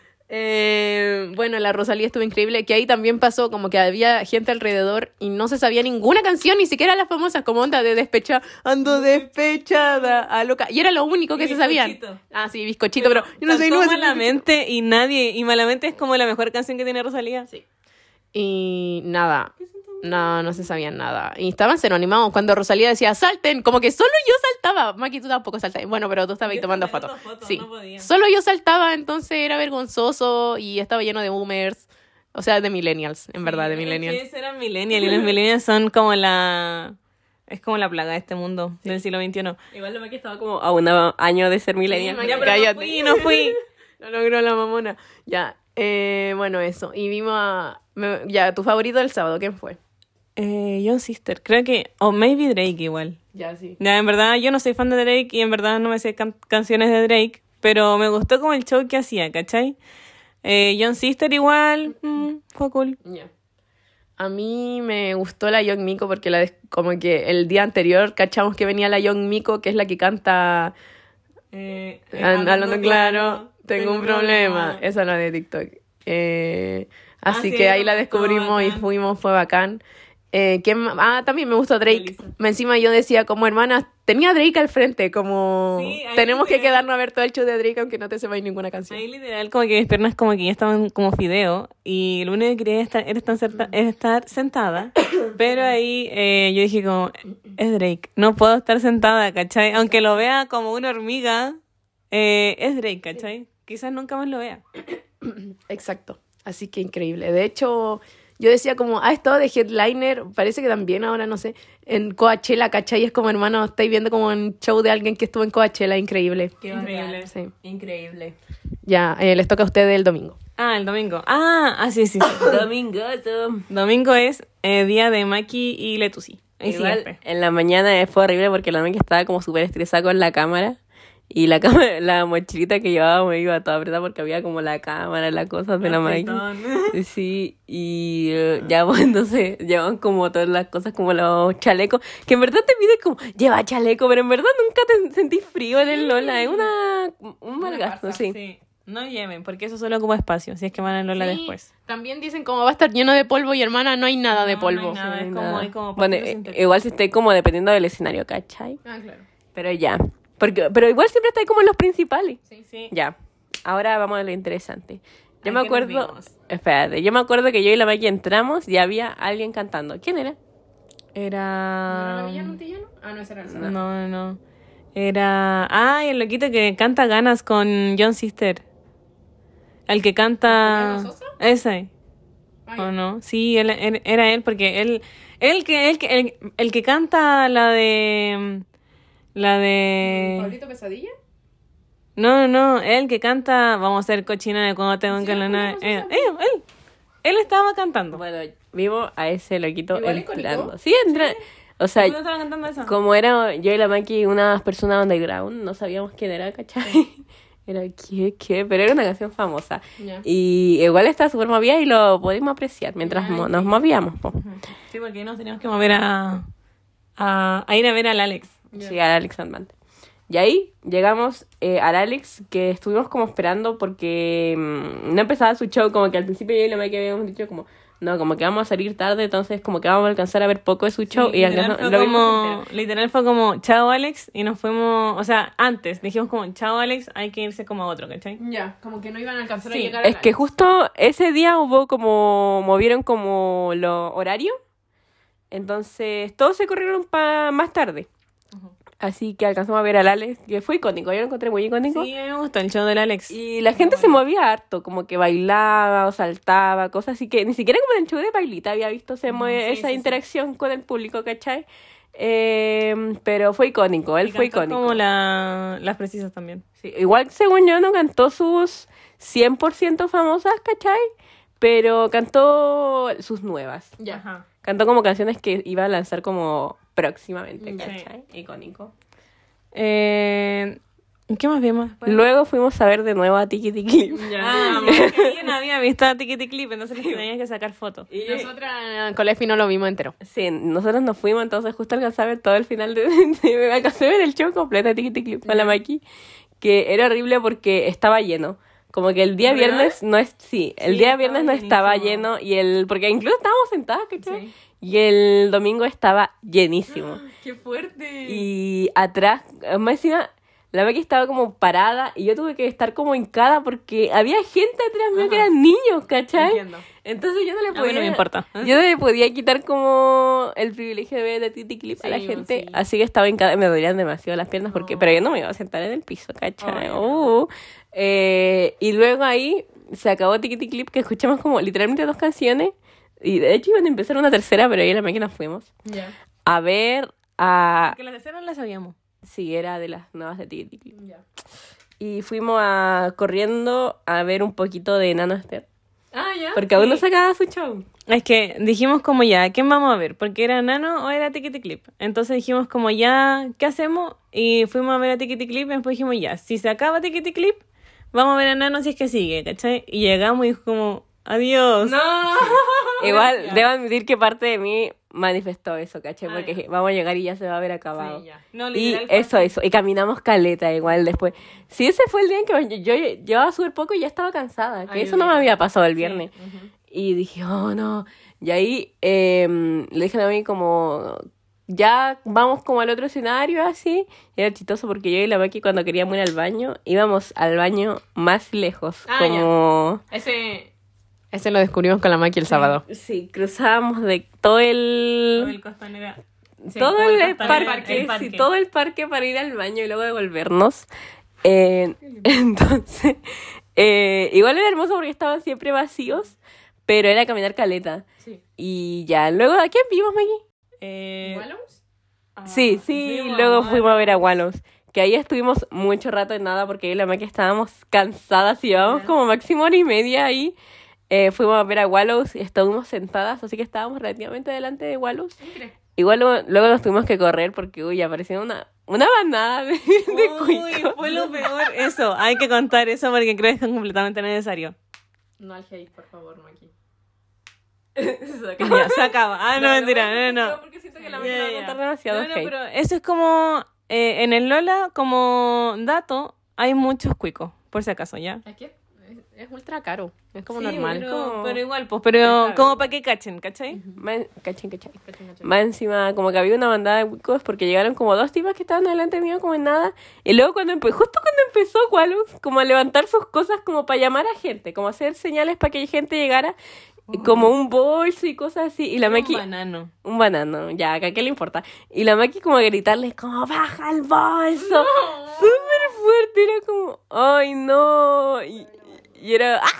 Eh, bueno, la Rosalía estuvo increíble, que ahí también pasó como que había gente alrededor y no se sabía ninguna canción, ni siquiera las famosas, como onda de despecha, ando despechada, a loca. Y era lo único que Y se sabían. bizcochito. Ah, sí, bizcochito, pero, yo no sé, Cantó no me sé- Malamente y nadie, y Malamente es como la mejor canción que tiene Rosalía. Sí. Y nada, no, no se sabían nada. Y estaban cero animados cuando Rosalía decía, salten, como que solo yo saltaba. Maki, tú tampoco saltabas. Bueno, pero tú estabas ahí Yo tomando estaba fotos. tomando fotos, Sí. no podía. Solo yo saltaba, entonces era vergonzoso y estaba lleno de boomers. O sea, de millennials, en verdad, de millennials. Sí, eran millennials y los millennials son como la... Es como la plaga de este mundo del siglo veintiuno. Igual lo que estaba como a un año de ser millennial. Sí, Ya, pero Cállate. no fui, no fui. Lo logró la mamona. Ya, eh, bueno, eso. Y vimos a... me- ya, tu favorito del sábado, ¿quién fue? Eh, Young Sister, creo que... O maybe Drake igual. Ya, sí. Ya, en verdad, yo no soy fan de Drake y en verdad no me sé can- canciones de Drake, pero me gustó como el show que hacía, ¿cachai? Eh, Young Sister igual, mm, fue cool. Ya. A mí me gustó la Young Miko porque la des- como que el día anterior cachamos que venía la Young Miko, que es la que canta Eh, An- hablando claro, tengo un problema. Esa es la de TikTok. Eh, así Ah, sí, que ahí me la gustó, descubrimos y bacán. fuimos, fue bacán. Eh, ¿quién ma- ah, también me gustó Drake. Melissa. Encima yo decía, como hermana, tenía a Drake al frente, como Sí, ahí tenemos que literal. quedarnos a ver todo el show de Drake aunque no te sepáis ninguna canción. Ahí literal como que mis piernas como que ya estaban como fideo y lo único que quería estar, era, estar, certa- era estar sentada, pero ahí eh, yo dije como, es Drake, no puedo estar sentada, ¿cachai? Aunque lo vea como una hormiga, eh, es Drake, ¿cachai? Quizás nunca más lo vea. Exacto. Así que increíble. De hecho, yo decía como, ha estado de headliner, parece que también ahora, no sé, en Coachella, ¿cachai? Es como, hermano, estáis viendo como un show de alguien que estuvo en Coachella, increíble. Increíble. Sí. Increíble. Ya, eh, les toca a ustedes el domingo. Ah, el domingo. Ah, ah sí, sí. sí. Domingoso. Domingo es eh, día de Maki y Letusi. Ahí sí, Igual, Espe. en la mañana fue horrible porque la Maki estaba como súper estresada con la cámara. Y la cámara, la mochilita que llevaba me iba toda apretada porque había como la cámara, las cosas de la Maki. Sí, y eh, ya pues entonces llevaban como todas las cosas, como los chalecos, que en verdad te piden como, lleva chaleco, pero en verdad nunca te sentís frío en el Lola, es una, un mal gasto, sí. Sí. No lleven, porque eso solo ocupa espacio, si es que van a Lola Sí, después. También dicen como va a estar lleno de polvo y hermana, no hay nada de No, polvo. no hay nada, es como, Nada. hay como Bueno, pastitos eh, sintéticos. igual si estoy como dependiendo del escenario, ¿cachai? Ah, claro. Pero ya, porque, pero igual siempre estoy como en los principales. Sí, sí. Ya, ahora vamos a lo interesante. Yo ¿A me qué nos acuerdo, vimos? espérate, yo me acuerdo que yo y la Maki entramos y había alguien cantando. ¿Quién era? ¿No Era... era la Villano Antillano? Ah, no, esa era el No, no, no. Era... Ah, el loquito que canta ganas con John Sister. al que canta... ¿Juliano Sosa? Ese. Ah, ¿O ya. no? Sí, él, él- era él, porque él... él que, él, que- el, el que canta la de... La de... ¿Pablito Pesadilla? No, no, no, él que canta... Vamos a hacer cochina de cuando tengo Sí, que en la nave. Juliano Eh, Sosa. él, él. Él estaba cantando. Bueno, vimos a ese loquito Igual icónico. entrando. Sí, entra. O sea, ¿No estaba cantando eso? como era yo y la Maki unas personas underground, no sabíamos quién era, ¿cachai? Era, ¿qué? ¿Qué? Pero era una canción famosa. Ya. Y igual está súper movida y lo pudimos apreciar mientras mo- nos movíamos. Po. Sí, porque nos teníamos que mover a... A, a ir a ver al Alex. Sí, al Alex Sandman. Y ahí llegamos eh, al Alex, que estuvimos como esperando porque mm, no empezaba su show, como que al principio yo y la Maki habíamos dicho como, no, como que vamos a salir tarde, entonces como que vamos a alcanzar a ver poco de su show. Sí, y literal, alcanzamos- fue lo vimos como, entero. literal fue como, chao Alex, y nos fuimos, o sea, antes dijimos como, chao Alex, hay que irse como a otro, ¿cachai? Ya, como que no iban a alcanzar a Sí, llegar a es que justo ese día hubo como, movieron como lo horario, entonces todos se corrieron pa más tarde. Así que alcanzamos a ver al Alex, que fue icónico, yo lo encontré muy icónico. Sí, a mí me gustó el show del Alex. Y la gente se movía harto, como que bailaba o saltaba, cosas así que ni siquiera como en el show de Bailita había visto se mueve sí, esa sí, sí. interacción con el público, ¿cachai? Eh, pero fue icónico, él Y fue cantó icónico. como la, las precisas también. Sí, igual, según yo, no cantó sus cien por ciento famosas, ¿cachai? Pero cantó sus nuevas. Ya. Ajá. Cantó como canciones que iba a lanzar como próximamente, Sí. ¿cachai? Icónico. Eh, ¿Qué más vimos después? Luego fuimos a ver de nuevo a Tiki Tiki. Ah, porque yo no había visto a Tiki Tiki Clip, entonces les tenías que sacar fotos. Y Nosotras con Lefi no lo vimos entero. sí, nosotros nos fuimos, entonces justo alcancé a ver todo el final de... de alcancé a ver el show completo de Tiki Tiki Clip con la Maki, que era horrible porque estaba lleno. Como que el día ¿Verdad? viernes no es... Sí, el Sí, día estaba viernes no estaba llenísimo. lleno y el... Porque incluso estábamos sentadas, ¿cachai? Sí. Y el domingo estaba llenísimo. ¡Qué fuerte! Y atrás, más encima, la Maki estaba como parada y yo tuve que estar como hincada porque había gente atrás mío que Ajá. eran niños, ¿cachai? Entiendo. Entonces yo no le mí podía... no me importa. Yo no le podía quitar como el privilegio de ver de Titi Clip a la Sí, gente. sí. Así que estaba hincada y me dolían demasiado las piernas porque... Oh. Pero yo no me iba a sentar en el piso, ¿cachai? Oh, Uh. Eh, y luego ahí se acabó Tiki Clip, que escuchamos como literalmente dos canciones. Y de hecho iban a empezar una tercera, pero ahí en la máquina fuimos Ya. a ver a... Que la tercera no la sabíamos. Sí, era de las nuevas de Tiki Clip. Ya. Y fuimos a, corriendo a ver un poquito de Nano Esther. Ah, ya. Porque aún no sacaba su show. Es que dijimos como ya, ¿quién vamos a ver? Porque era Nano o era Tiki Tiki Clip. Entonces dijimos como ya, ¿qué hacemos? Y fuimos a ver a Tiki Tiki Clip y después dijimos ya, si se acaba Tiki Tiki Clip, vamos a ver a Nano si es que sigue, ¿cachai? Y llegamos y dijo como, adiós. No. Igual, debo admitir que parte de mí manifestó eso, ¿cachai? Ah, Porque ya. vamos a llegar y ya se va a haber acabado. Sí, ya. No, Y literal fue eso, así. eso. Y caminamos caleta igual después. Sí, ese fue el día en que yo, yo llevaba súper poco y ya estaba cansada. Que Ay, eso no me bien. había pasado el viernes. Ujú. Y dije, oh, no. Y ahí eh, le dije a mí como... Ya vamos como al otro escenario, así. Y era chistoso porque yo y la Maki cuando queríamos ir al baño, íbamos al baño más lejos. Ah, como... Ese, ese lo descubrimos con la Maki el sábado. Sí, cruzábamos de todo el... Todo el Costanera. Sí, todo todo el el, Costanera, parque, el parque. sí, todo el parque para ir al baño y luego devolvernos. Eh, entonces, eh, igual era hermoso porque estaban siempre vacíos, pero era caminar caleta. Sí. Y ya, luego, ¿a quién vimos, Maggie? Eh, ¿Wallows? ah, Sí, sí, fuimos luego a- fuimos a ver a Wallows. Que ahí estuvimos mucho rato en nada porque yo y la Maggie estábamos cansadas y llevábamos Ya. como máximo hora y media ahí. Eh, fuimos a ver a Wallows y estuvimos sentadas, así que estábamos relativamente delante de Wallows. Igual luego, luego nos tuvimos que correr porque, uy, apareció una, una bandada de, de Uy, cuicos. fue lo peor. Eso, hay que contar eso porque creo que es completamente necesario. No al hate, por favor, Maki. Ya, se acaba. Ah, no, mentira, no, no. Porque siento que Ya, la Maggie va a ya. contar demasiado No, no, hate. pero eso es como, eh, en el Lola, como dato, hay muchos cuicos, por si acaso, ¿ya? Es que es, es ultra caro. Es como Sí, normal. Pero, como- pero igual, pues, pero Claro. como para que cachen, ¿cachai? Más, cachín, cachín. Cachai, cachai. Más encima, como que había una bandada de cuicos porque llegaron como dos tipas que estaban delante mío como en nada. Y luego cuando empezó, justo cuando empezó Wallows, como a levantar sus cosas como para llamar a gente, como hacer señales para que gente llegara, como un bolso y cosas así. Y la Maki... Un banano. Un banano, ya, ¿a qué le importa? Y la Maki como a gritarles como, baja el bolso. Súper fuerte, era como, ay no. Y, y era... ¡ah!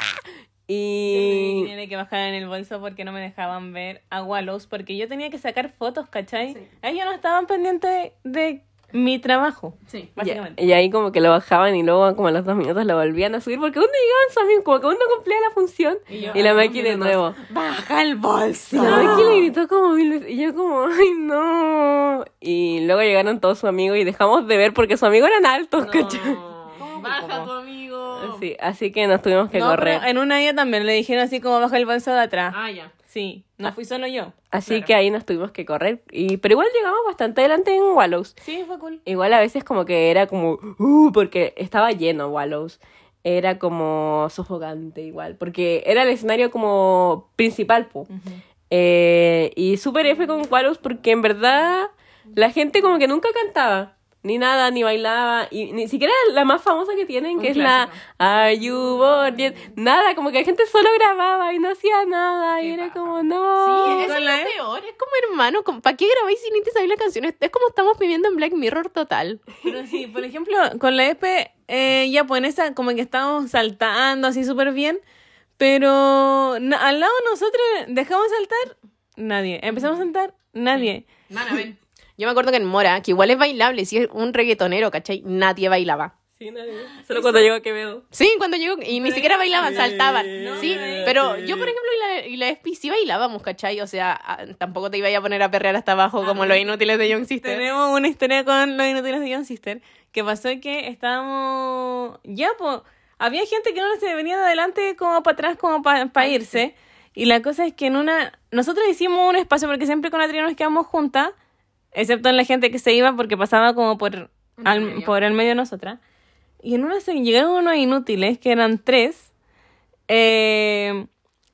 Y Y... tenía que bajar en el bolso porque no me dejaban ver a Wallows, porque yo tenía que sacar fotos, ¿cachai? Sí. Ellos no estaban pendientes de, de mi trabajo, Sí. básicamente. Y, y ahí como que lo bajaban y luego como a los dos minutos lo volvían a subir porque uno llegaba su amigo, como que uno cumplía la función y, yo, la a los Maki dos de minutos, nuevo. ¡baja el bolso! Y la Maki le gritó como mil veces y yo como, ay no. Y luego llegaron todos sus amigos y dejamos de ver porque sus amigos eran altos, ¿cachai? No. Baja tu amigo. Sí, así que nos tuvimos que No, correr. pero en una ella también le dijeron así como baja el bolso de atrás. Ah, ya. Sí, no fui solo yo. Así claro. que ahí nos tuvimos que correr. Y, pero igual llegamos bastante adelante en Wallows. Sí, fue cool. Igual a veces como que era como, uh, porque estaba lleno Wallows. Era como sofocante igual, porque era el escenario como principal, po. Eh, y súper F con Wallows porque en verdad la gente como que nunca cantaba. Ni nada, ni bailaba, y ni siquiera la más famosa que tienen, que Un es la Are You Born Yet? Nada, como que la gente solo grababa y no hacía nada, y Qué era paja. como, no. Sí, con eso es la lo E. peor. Es como, hermano, ¿para qué grabáis si ni te sabéis la canción? Es es como estamos viviendo en Black Mirror total. Pero sí, por ejemplo, con la E P, eh, ya pues en esa como que estábamos saltando así súper bien, pero na- al lado de nosotros dejamos saltar, nadie. Empezamos a saltar, nadie. Nana, ven. Yo me acuerdo que en Mora, que igual es bailable, si es un reggaetonero, ¿cachai? Nadie bailaba. Sí, nadie. Solo cuando llegó Quevedo. Sí, cuando llegó, y ni siquiera bailaban, Sí, saltaban. no, Sí, sí. pero yo, por ejemplo, y la, y la F P sí bailábamos, ¿cachai? O sea, a- tampoco te iba a poner a perrear hasta abajo como los inútiles de Young Sister. Tenemos una historia con los inútiles de Young Sister, que pasó que estábamos, ya pues, había gente que no se venía de adelante como para atrás, como para irse. Y la cosa es que en una, nosotros hicimos un espacio porque siempre con la tría nos quedamos juntas, excepto en la gente que se iba porque pasaba como por, al, medio. por el medio de nosotras. Y en una se llegaron unos inútiles, que eran tres, eh,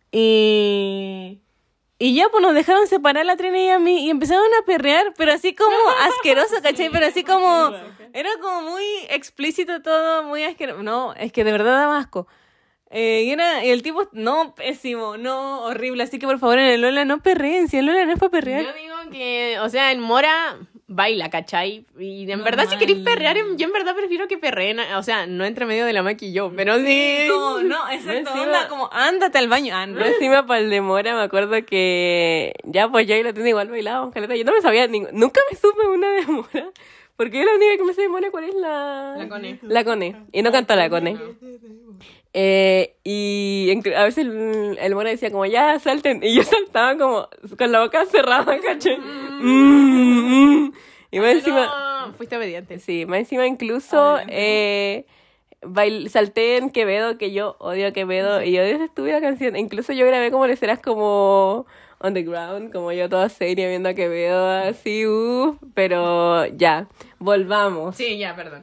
y, y ya pues nos dejaron separar la Trina y a mí, y empezaron a perrear, pero así como asqueroso, ¿cachai? Pero así como, era como muy explícito todo, muy asqueroso. No, es que de verdad daba asco. Eh, y, era, y el tipo, no, pésimo, no, horrible. Así que por favor en el Lola no perreen, si el Lola no es para perrear. Yo digo que, o sea, en Mora baila, ¿cachai? Y en Normal. verdad si queréis perrear, yo en verdad prefiero que perreen, o sea, no entre medio de la Maki y yo, pero sí. No, no, exacto, Encima- onda, como ándate al baño, Yo anda. encima para el de Mora me acuerdo que ya pues yo y la tienda igual bailábamos, caleta. Yo no me sabía, ningún- nunca me supe una de Mora. Porque yo la única que me sé de Mora, ¿cuál es la...? La Cone. La Cone. Y no cantó la Cone. Eh, y en- a veces el, el Mora decía como, ya, salten. Y yo saltaba como con la boca cerrada, ¿cachai? Mm, mm. Y más encima... No, fuiste obediente. Sí, más encima incluso eh, bail- salté en Quevedo, que yo odio a Quevedo y odio esa estúpida canción. Incluso yo grabé como escenas como on the ground, como yo toda seria viendo a Quevedo así, uh, pero ya, volvamos. Sí, ya, perdón.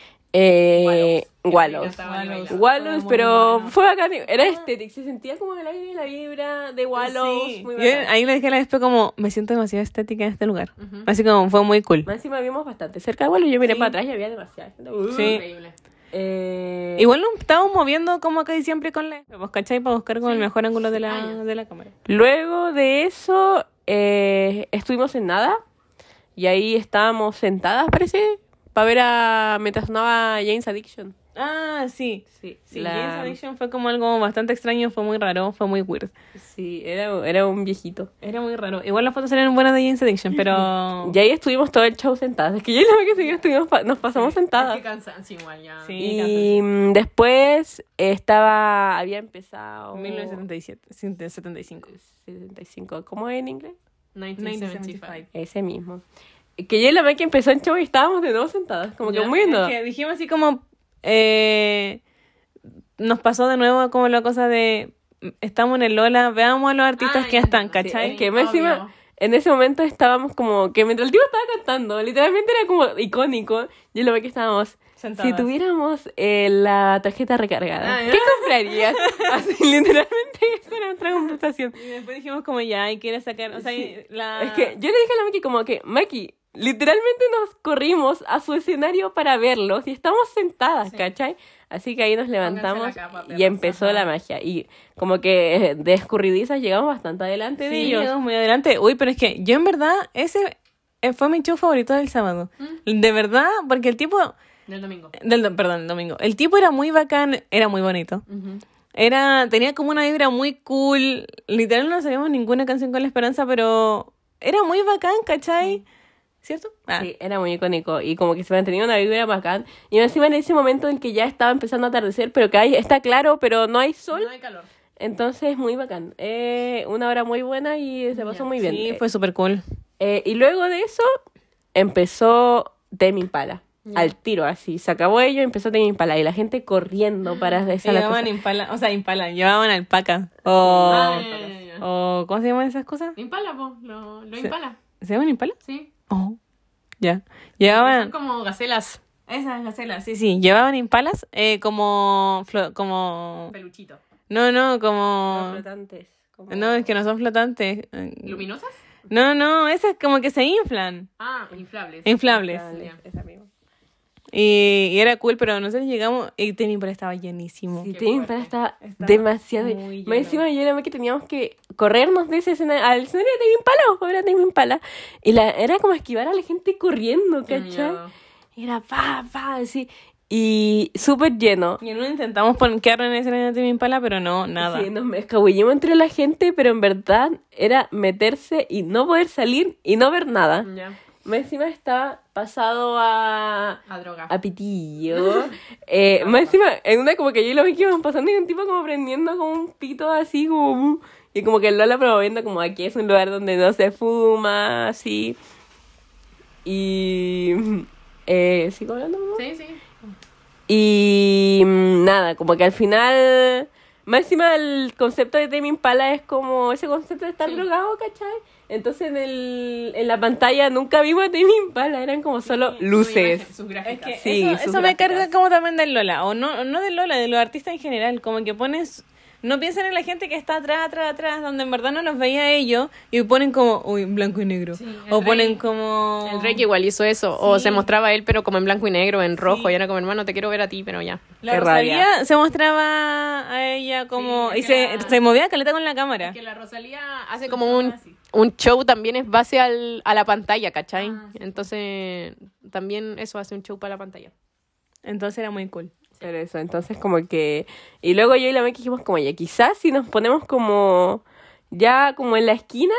Eh, Wallows. Wallows. Wallows, pero fue bacán, era estético, se sentía como el aire y la vibra de Wallows, Sí. muy Yo bacán. ahí le dije a la después como, me siento demasiado estética en este lugar. Así como, fue muy cool. Más encima vimos bastante cerca de Wallows, yo miré Sí. para atrás y había demasiada gente. Uh. Sí. Increíble. Eh, Igual nos estábamos moviendo como casi siempre con la... Pues, ¿cachai? Para buscar como el mejor ángulo de la, Ah, ya. de la cámara. Luego de eso, eh, estuvimos en nada. Y ahí estábamos sentadas, parece, para ver a... mientras sonaba Jane's Addiction. Ah, sí. Sí, Sí, la- Jane's Addiction fue como algo bastante extraño, fue muy raro, fue muy weird. Sí, era, era un viejito. Era muy raro. Igual las fotos eran buenas de Jane's Addiction, pero... Y ahí estuvimos todo el show sentadas. Es que yo y la vez que seguía estuvimos pa- nos pasamos sentadas. Qué cansancio igual ya. Sí. Y mm, después estaba... había empezado... mil novecientos setenta y siete, setenta y cinco. setenta y cinco. ¿Cómo es en inglés? mil novecientos setenta y cinco. Ese mismo. Que yo y la vez que empezó el show y estábamos de nuevo sentadas. Como que Ya, muy Es no. que dijimos así como... Eh, nos pasó de nuevo como la cosa de... Estamos en el Lola, veamos a los artistas Ah, que ya están, entiendo. ¿cachai? Sí, es que más obvio. encima, en ese momento estábamos como que mientras el tipo estaba cantando, literalmente era como icónico. Yo lo ve que estábamos. Sentadas. Si tuviéramos eh, la tarjeta recargada, Ah, ya. ¿qué comprarías? Así, literalmente, esa era nuestra conversación. Y después dijimos como ya, y quiere sacar... O sea, la... Es que yo le dije a la Maki como que, Maki, literalmente nos corrimos a su escenario para verlos y estamos sentadas, ¿cachai? Así que ahí nos levantamos la capa, y perros. empezó Ajá. la magia. Y como que eh, de escurridizas llegamos bastante adelante de Sí, ellos. llegamos muy adelante. Uy, pero es que yo en verdad, ese eh, fue mi show favorito del sábado. De verdad, porque el tipo, Del domingo. Del, do- perdón, el domingo. El tipo era muy bacán, era muy bonito. Ujú. Era, tenía como una vibra muy cool. Literal no sabíamos ninguna canción con la esperanza, pero era muy bacán, ¿cachai? ¿Cierto? Ah. Sí, era muy icónico y como que se mantenía una vibra bacán. Y encima en ese momento en que ya estaba empezando a atardecer, pero que hay, está claro, pero no hay sol. No hay calor. Entonces, muy bacán. Eh, una hora muy buena y se pasó muy bien. Sí, Eh, fue súper cool. eh, y luego de eso empezó Tame Impala. Ya. Al tiro, así. Se acabó ello y empezó Tame Impala. Y la gente corriendo para esa la Llevaban cosa. impala, o sea, impala, llevaban alpaca. O, Ah, ya, ya, ya. o ¿cómo se llaman esas cosas? Impala, po. Lo, lo impala. ¿Se llaman impala? Sí. Oh, ya. Son Llevaban... como gacelas. Esas gacelas, sí, sí. Llevaban impalas eh, como... flo- como... Peluchito. No, no, Los como... flotantes. como- No, es que no son flotantes. Eh, ¿Luminosas? No, no, esas como que se inflan. Ah, inflables. Inflables. Dale, Ya. esa misma. Y, y era cool, pero nosotros llegamos y Tame Impala estaba llenísimo. Sí, Qué Tame fuerte. Impala estaba Estaba demasiado. muy Más lleno. encima yo era que teníamos que corrernos de ese escenario al escenario de Tame Impala, o era Tame Impala. Y la, era como esquivar a la gente corriendo, Qué ¿cachai? miedo. Era pa, pa, así. Y súper lleno. Y en uno intentamos pon- quedarnos en el escenario de Tame Impala, pero no, nada. Sí, nos escabullimos entre la gente, pero en verdad era meterse y no poder salir y no ver nada. Ya. Más encima estaba pasado a, A droga. a pitillo. eh, más encima, en una como que yo y lo vi que íbamos pasando y un tipo como prendiendo como un pito así como... uh, y como que el Lola promoviendo como aquí es un lugar donde no se fuma, así. Y... Eh, ¿sigo hablando? ¿No? Sí, sí. Y mm, nada, como que al final, más encima el concepto de Tame Impala es como ese concepto de estar Sí. drogado, ¿cachai? Entonces en, el, en la pantalla nunca vimos a Tame Impala, eran como solo Sí, luces. sus gráficas. Es que Sí, eso, sus eso me gráficas. carga como también del Lola, o no, no del Lola, de los artistas en general, como que pones, no piensan en la gente que está atrás, atrás, atrás, donde en verdad no los veía a ellos, y ponen como, uy, blanco y negro, Sí, el o rey- ponen como... El Drake igual hizo eso. O Sí. se mostraba él, pero como en blanco y negro, en rojo. Sí. Y era como, hermano, te quiero ver a ti, pero ya. La Qué Rosalía rabia. se mostraba a ella como, Sí, y es que se, la- se movía caleta con la cámara. Que la Rosalía hace como un, un show también es base al, a la pantalla, ¿cachai? Ah, sí. Entonces, también eso hace un show para la pantalla. Entonces era muy cool. Pero eso, entonces como que... Y luego yo y la Meki dijimos como, ya quizás si nos ponemos como... Ya como en la esquina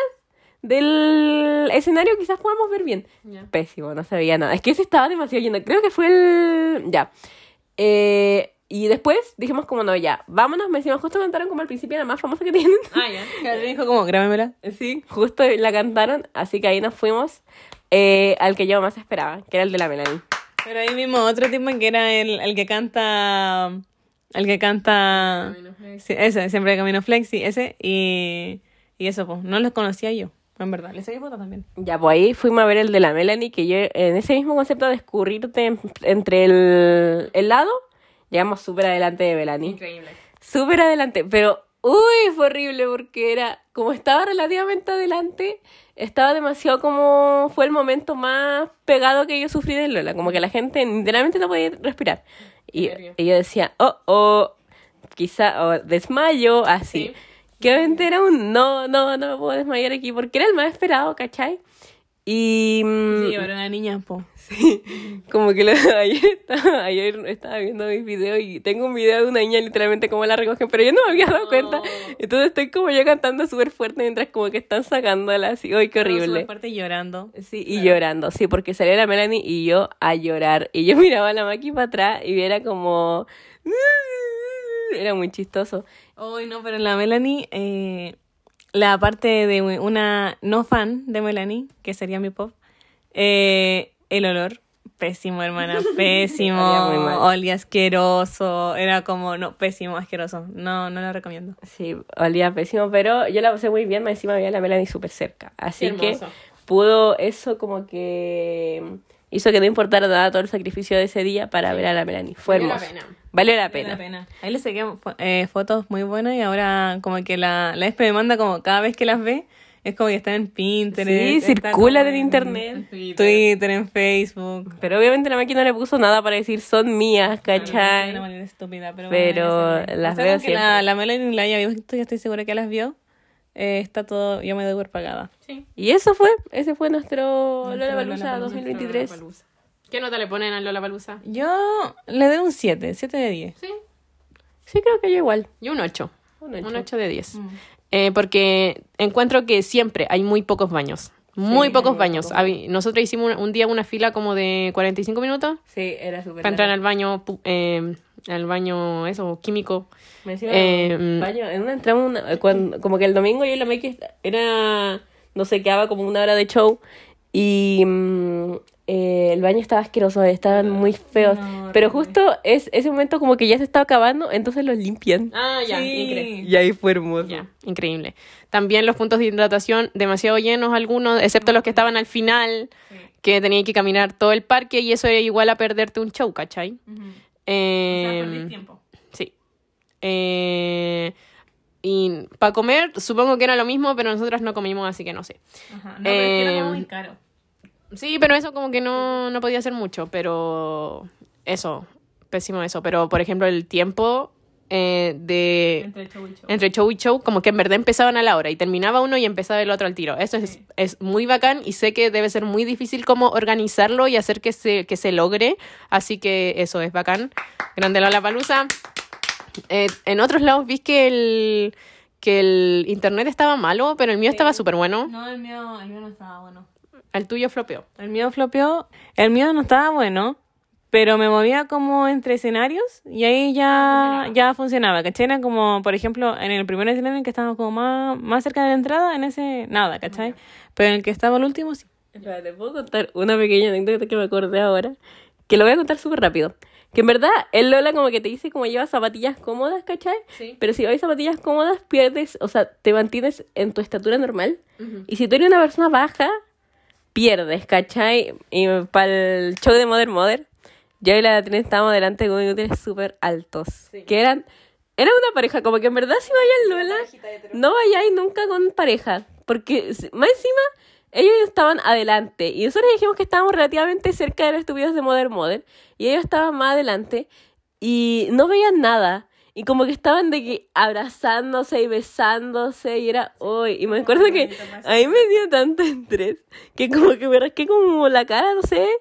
del escenario quizás podamos ver bien. Ya. Pésimo, no se veía nada. Es que ese estaba demasiado lleno. Creo que fue el... Ya. Eh, y después dijimos como, no, ya, vámonos. Me decían, justo cantaron como al principio la más famosa que tienen. Ah, ya. Me dijo como, grábemela. Sí, justo la cantaron. Así que ahí nos fuimos eh, al que yo más esperaba, que era el de la Melanie. Pero ahí mismo otro tipo que era el, el que canta, el que canta, sí, ese, siempre Camino Flex, sí, ese, y, y eso, pues, no los conocía yo, en verdad, les seguí fotos también. Ya, pues ahí fuimos a ver el de la Melanie, que yo en ese mismo concepto de escurrirte en- entre el, el lado, llegamos súper adelante de Melanie. Increíble. Súper adelante, pero uy, fue horrible porque era, como estaba relativamente adelante, estaba demasiado como, fue el momento más pegado que yo sufrí de Lola, como que la gente literalmente no podía respirar. Y, ¿En serio? y yo decía, oh, oh, quizá, o desmayo, así. Sí. Que obviamente era un, no, no, no me puedo desmayar aquí, porque era el más esperado, ¿cachai? Y... mm, Sí, ahora la niña, po. Sí, como que lo- ayer, estaba, ayer estaba viendo mis videos y tengo un video de una niña literalmente como la recogen, pero yo no me había dado No. cuenta. Entonces estoy como yo cantando súper fuerte mientras como que están sacándola así. ¡Ay, qué horrible! Aparte llorando. Sí, y llorando, sí, porque salió la Melanie y yo a llorar. Y yo miraba a la Maki para atrás y era como... Era muy chistoso. Uy, no, pero la Melanie, eh, la parte de una no fan de Melanie, que sería mi pop, eh, el olor, pésimo, hermana, pésimo. Olía muy mal. Olía asqueroso, era como, no, pésimo, asqueroso. No, no lo recomiendo. Sí, olía pésimo, pero yo la pasé muy bien, más encima había la Melanie súper cerca. Así Qué que hermoso. pudo eso como que hizo que no importara nada todo el sacrificio de ese día para ver a la Melanie. Fue Valió la hermoso. pena. Valió la Vale pena. la pena. Ahí le saqué fo- eh, fotos muy buenas y ahora como que la, la Espe me manda como cada vez que las ve, es como que están en Pinterest. Sí, está circulan como en internet. Twitter, en Facebook. Pero obviamente la Maki no le puso nada para decir son mías, Soy ¿cachai? una manera estúpida, pero, Pero bueno, ese- las o sea, veo con que la, siempre. la Melanie la haya visto, yo estoy segura que las vio. Eh, está todo, yo me doy por pagada. Sí. Y eso fue, ese fue nuestro Nuestro Lollapalooza Lollapalooza. dos mil veintitrés. Lollapalooza. ¿Qué nota le ponen a Lollapalooza? Yo le doy un siete, siete de diez. Sí. Sí, creo que yo igual. Y un ocho. Un ocho. Un ocho de diez. Mm. Eh, porque encuentro que siempre hay muy pocos baños. Muy Sí, pocos muy baños. pocos. Habi- Nosotros hicimos un, un día una fila como de cuarenta y cinco minutos Sí, era súper para entrar largo. al baño, pu- eh, al baño, eso, químico. Me decía, Eh, en baño, en una entramos una- cuando, como que el domingo yo y la Mike era, no sé, quedaba como una hora de show y mm, eh, el baño estaba asqueroso, estaban muy feos, No, pero horrible. justo es ese momento como que ya se estaba acabando, entonces los limpian. Ah, ya, Sí. increíble. Y ahí fue hermoso. Ya, increíble. También los puntos de hidratación demasiado llenos algunos, excepto los que estaban al final, que tenían que caminar todo el parque y eso era igual a perderte un show, ¿cachai? Eh, tiempo. Sí. Eh, y para comer, supongo que era lo mismo, pero nosotras no comimos, así que no sé. Ajá. No, pero es que era como muy caro. Sí, pero eso como que no, no podía hacer mucho, pero eso, pésimo eso. Pero, por ejemplo, el tiempo eh, de... Entre show y show. Entre show y show, como que en verdad empezaban a la hora y terminaba uno y empezaba el otro al tiro. Eso es, es muy bacán y sé que debe ser muy difícil como organizarlo y hacer que se, que se logre. Así que eso es bacán. Grande Lollapalooza. Eh, en otros lados vi que el, que el internet estaba malo, pero el mío estaba súper bueno. No, el mío, el mío no estaba bueno. El tuyo flopeó. El mío flopeó. El mío no estaba bueno, pero me movía como entre escenarios y ahí ya, funcionaba. ya funcionaba. ¿Cachai? Era como, por ejemplo, en el primer escenario en que estábamos como más, más cerca de la entrada, en ese nada, ¿cachai? Pero en el que estaba el último, sí. Espera, te puedo contar una pequeña anécdota que me acordé ahora, que lo voy a contar súper rápido. Que en verdad, el Lola como que te dice como lleva zapatillas cómodas, ¿cachai? Sí. Pero si llevas zapatillas cómodas, pierdes, o sea, te mantienes en tu estatura normal. Y si tú eres una persona baja, pierdes, ¿cachai? Y para el show de Mother Mother, yo y la Latina estábamos delante de unos inútiles súper altos. Sí. Que eran, eran una pareja, como que en verdad si vaya al Lola, no vayáis nunca con pareja. Porque si- más encima, ellos estaban adelante. Y nosotros dijimos que estábamos relativamente cerca de los estúpidos de Mother Mother. Y ellos estaban más adelante. Y no veían nada. Y como que estaban de que abrazándose y besándose. Y era, uy. Y me acuerdo que a mí me dio tanto estrés. Que como que me rasqué como la cara, no sé.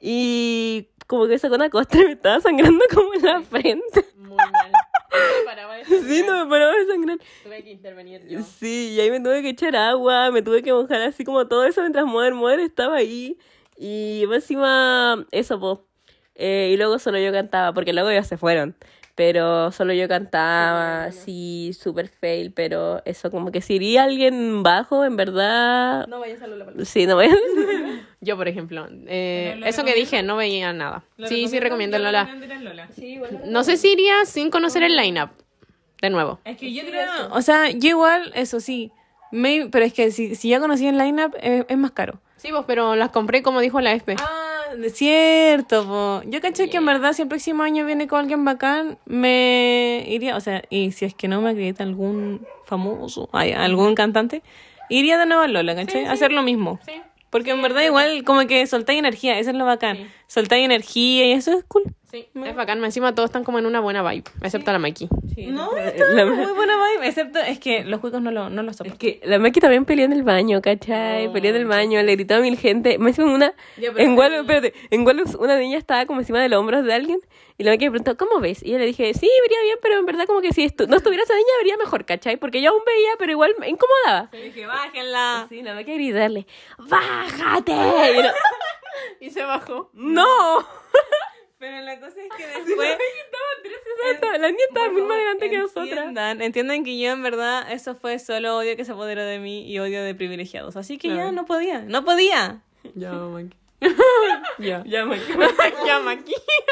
Y como que sacó una costra y me estaba sangrando como en la frente. Muy mal. No me paraba de Sí, no me paraba de sangrar. Tuve que intervenir yo. Sí, y ahí me tuve que echar agua, me tuve que mojar así como todo eso mientras Mother Mother estaba ahí. Y más encima, eso, po. Eh, y luego solo yo cantaba, porque luego ya se fueron. Pero solo yo cantaba, sí, súper fail. Pero eso, como que si iría alguien bajo, en verdad... No vayas a Lollapalooza. Sí, no voy a... Yo, por ejemplo, eh, ¿Pero lo eso que recomiendas? dije, no veía nada. Sí, sí recomiendo Lola. Lola. No sé si iría sin conocer el line-up. De nuevo. Es que yo creo, o sea, yo igual, eso sí, me, pero es que si, si ya conocí el line-up, es, es más caro. Sí, pues, pero las compré como dijo la Espe. Ah, de cierto, po. Yo caché que en verdad si el próximo año viene con alguien bacán, me iría, o sea, y si es que no me acredita algún famoso, ay, algún cantante, iría de nuevo a Lola, ¿cachai? A hacer lo mismo. Sí. Porque en verdad igual como que soltáis energía, eso es lo bacán. Sí. Soltáis energía y eso es cool. Sí, es bacán. Encima todos están como en una buena vibe, excepto la Mikey. No, La- está muy buena vibe, excepto es que los juegos no lo, no lo Es soportan. que la Maki también peleó en el baño, ¿cachai? No, peleó en el baño, le gritó a mil gente. Me hicieron una... Ya, pero- en Walus, espérate, en Walus una niña estaba como encima de los hombros de alguien y la Maki me preguntó, ¿cómo ves? Y yo le dije, sí, vería bien, pero en verdad como que si estu no estuviera esa niña vería mejor, ¿cachai? Porque yo aún veía, pero igual me incomodaba. Dije, bájenla. Sí, la Maki a gritarle, ¡bájate! Y yo, Y se bajó. ¡no! Pero la cosa es que La después... Maki estaba tres sesenta, la niña estaba muy más adelante que nosotras. Entiendan, entiendan que yo en verdad eso fue solo odio que se apoderó de mí y odio de privilegiados. Así que ya Claro. no podía, no podía. Ya, Mikey. Ya. Ya, Maki. Ya, Mikey.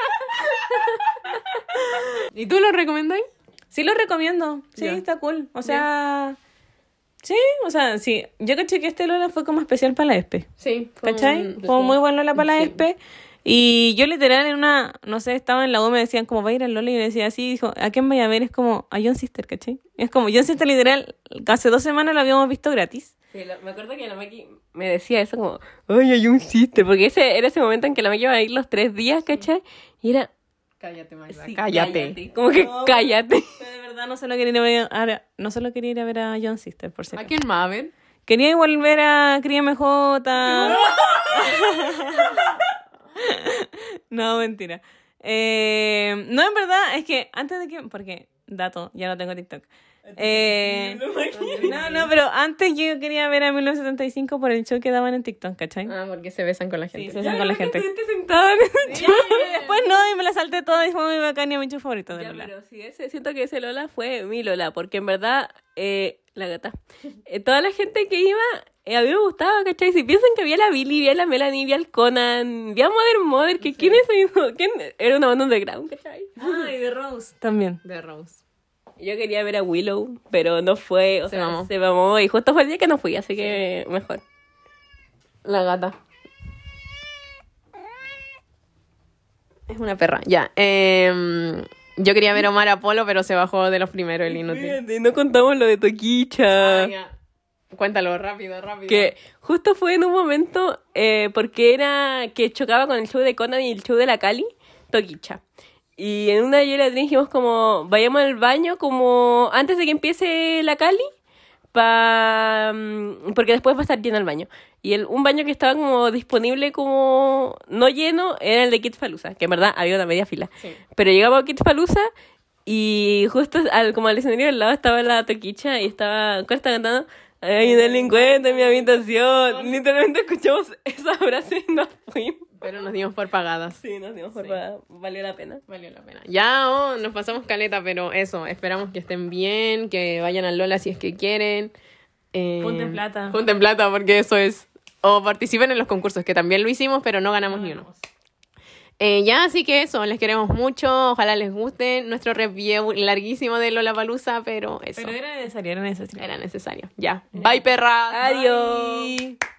¿Y tú lo recomendáis? Sí lo recomiendo, sí, Ya. está cool. O sea, sí, o sea, sí. Yo caché que este Lola fue como especial para la ESPE. Sí. ¿Cachai? Fue muy buen Lola para la Sí. ESPE. Y yo literal en una, no sé, estaba en la U, me decían como va a ir al Lola y yo decía así, dijo, ¿a quién vaya a ver? Es como a John Sister, ¿cachai? Es como John Sister literal, hace dos semanas lo habíamos visto gratis. Sí, la- me acuerdo que la Maki me decía eso como, ay, hay un sister, porque ese era ese momento en que la Maki iba a ir los tres días, ¿cachai? Y era, Cállate, Magda. sí, cállate. como que No. cállate. Pero de verdad no solo quería ir a ver a, no solo quería ir a ver a John Sister, por si ¿A acaso. quién más, a ver? Quería igual ver a Cría M J. No, mentira. Eh, no, en verdad, es que antes de que... Porque, dato, ya no tengo TikTok. Eh, no, no, pero antes yo quería ver a mil novecientos setenta y cinco por el show que daban en TikTok, ¿cachai? Ah, porque se besan con la Sí, gente. se besan con la gente. sentada en ese show. Después no, y me la salté toda y fue muy bacán y mi show favorito de Ya, Lola. pero sí, ese, siento que ese Lola fue mi Lola, porque en verdad, eh, la gata, eh, toda la gente que iba, eh, a mí me gustaba, ¿cachai? Si piensan que había la Billy, había la Melanie, había el Conan, había Modern Mother, que ¿quién es eso? ¿Quién? Era una banda underground, ¿cachai? Ah, y de Rose también. De Rose. Yo quería ver a Willow, pero no fue, o Se sea, mamó. se mamó, y justo fue el día que no fui, así que mejor. La gata. Es una perra. Ya. em, yo quería ver a Omar Apolo, pero se bajó de los primeros, el inútil. Fíjate, no contamos lo de Toquicha. Ah, ya. Cuéntalo rápido, rápido. Que justo fue en un momento, eh, porque era que chocaba con el show de Conan y el show de la Cali, Toquicha. Y en una yo y la Trini dijimos como, vayamos al baño como antes de que empiece la Cali, pa, mm, porque después va a estar lleno el baño. Y el, un baño que estaba como disponible como no lleno era el de Kids Palooza, que en verdad había una media fila. Sí. Pero llegamos a Kids Palooza y justo al, como al escenario al lado estaba la Toquicha y estaba, ¿cuál estaba cantando? Hay un delincuente en mi habitación. Literalmente escuchamos esa frase y nos fuimos. Pero nos dimos por pagadas. Sí, nos dimos por Sí. pagada. Valió la pena. Valió la pena. Ya, oh, nos pasamos caleta, pero eso, esperamos que estén bien, que vayan al Lola si es que quieren. Eh, Junten plata. Junten plata, porque eso es. O participen en los concursos, que también lo hicimos, pero no ganamos ni uno. Eh, ya, así que eso, les queremos mucho, ojalá les guste nuestro review larguísimo de Lollapalooza, pero eso, Pero era necesario, era necesario. era necesario. Ya, bye perras. Adiós. Bye.